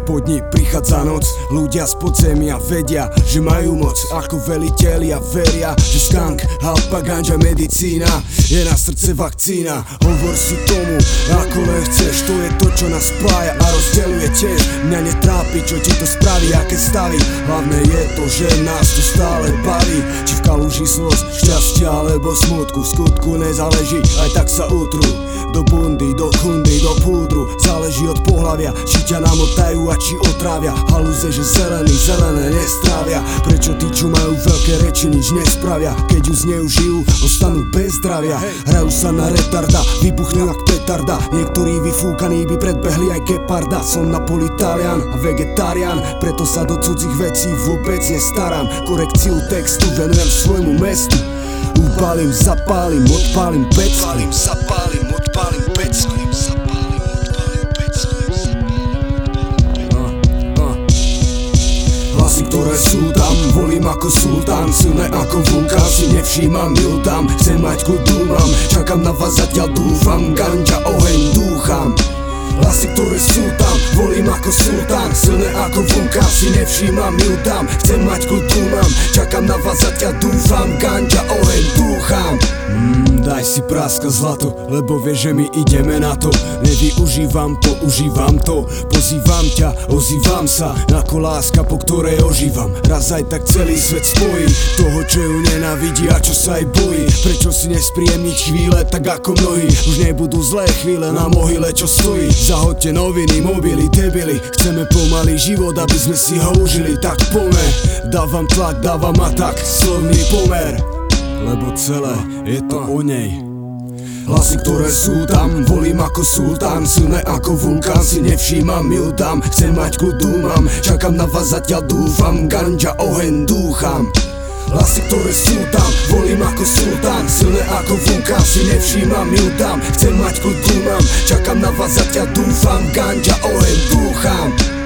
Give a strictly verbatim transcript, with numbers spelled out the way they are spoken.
Po dni prichádza noc, ľudia z podzemia vedia, že majú moc. Ako velitelia veria, že skank, halpa, ganža, medicína je na srdce vakcína. Hovor si tomu, ako len chceš, to je to, čo nás spája a rozdeľuje tiež. Mňa netrápi, čo ti to spraví, aké stavy. Hlavné je to, že nás to stále baví. Či v kaluži slz, šťastia alebo smutku, v skutku nezáleží, aj tak sa utrú. Do bundy, do chundy, do púdru, záleží od pohlavia, či ťa namotajú a či otrávia. Halúze, že zelený, zelené nestrávia. Prečo tí, čo majú veľké reči, nič nespravia? Keď ju zneužijú, ostanú bez zdravia. Hrajú sa na retarda, vybuchnú jak petarda. Niektorí vyfúkaní by predbehli aj geparda. Som napolitalian a vegetarián, preto sa do cudzích vecí vôbec nestarám. Korekciu textu venujem svojmu mestu. Upálim, zapálim, odpálim pecku. Upálim, zapálim, odpálim pecku. Hlasy, ktoré sú tam, volím ako sultán. Silné ako vulkán, si nevšímam, ju tam. Chcem mať kľud, dúmam, čakám na vás, zatiaľ dúfam. Ganža, oheň, dúcham. Hlasy, ktoré sú tam, volím ako sultán. Silné ako vulkán, si nevšímam, ju tam. Chcem mať kľud, dúmam, čakám na vás, zatiaľ dúfam. Ganža, oheň, dúcham. Mm, daj si práska zlato, lebo vieš, že my ideme na to. Nevyužívam, používam to. Pozývam ťa, ozývam sa, ako láska, po ktorej ožívam. Raz aj tak celý svet spojí toho, čo ju nenávidí a čo sa aj bojí. Prečo si nespríjemniť chvíle, tak ako mnohí? Už nebudú zlé chvíle na mohyle, čo stojí. Zahoďte noviny, mobily, debily. Chceme pomalý život, aby sme si ho užili. Tak pomer, dávam tlak, dávam atak, slovný pomer, lebo celé je to o nej. Hlasy, ktoré sú tam, volím ako sultán. Silné ako vulkán, si nevšímam, ju tam. Chcem mať kľud, dúmam, čakám na vás, zatiaľ dúfam. Ganža, oheň, dúcham. Hlasy, ktoré sú tam, volím ako sultán. Silné ako vulkán, si nevšímam, ju tam. Chcem mať kľud, dúmam, čakám na vás, zatiaľ dúfam. Ganža, oheň, dúcham.